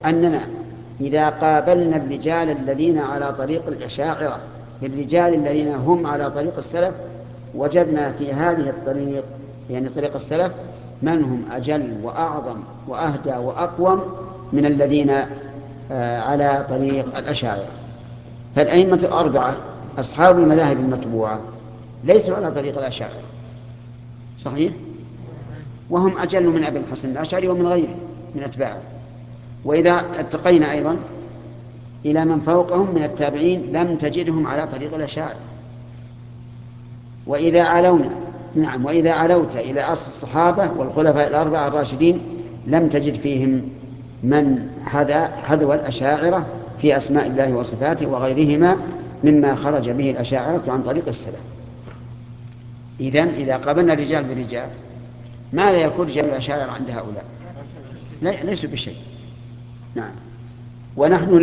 أننا إذا قابلنا الرجال الذين على طريق الأشاعرة بالرجال الذين هم على طريق السلف، وجدنا في هذه الطريق يعني طريق السلف من هم أجل وأعظم وأهدى وأقوم من الذين على طريق الأشاعرة. فالأئمة الأربعة أصحاب المذاهب المتبوعة ليسوا على طريق الأشاعرة، صحيح؟ وهم أجل من أبي الحسن الأشعري ومن غيره من أتباعه. وإذا ارتقينا أيضا إلى من فوقهم من التابعين لم تجدهم على طريق الأشاعرة. وإذا علوت إلى عصر الصحابة والخلفاء الأربعة الراشدين لم تجد فيهم من حذو الأشاعرة في أسماء الله وصفاته وغيرهما مما خرج به الأشاعرة عن طريق السلف. إذن إذا قابلنا الرجال بالرجال ماذا يكون رجال الأشاعرة عند هؤلاء؟ ليسوا بشيء. نعم. ونحن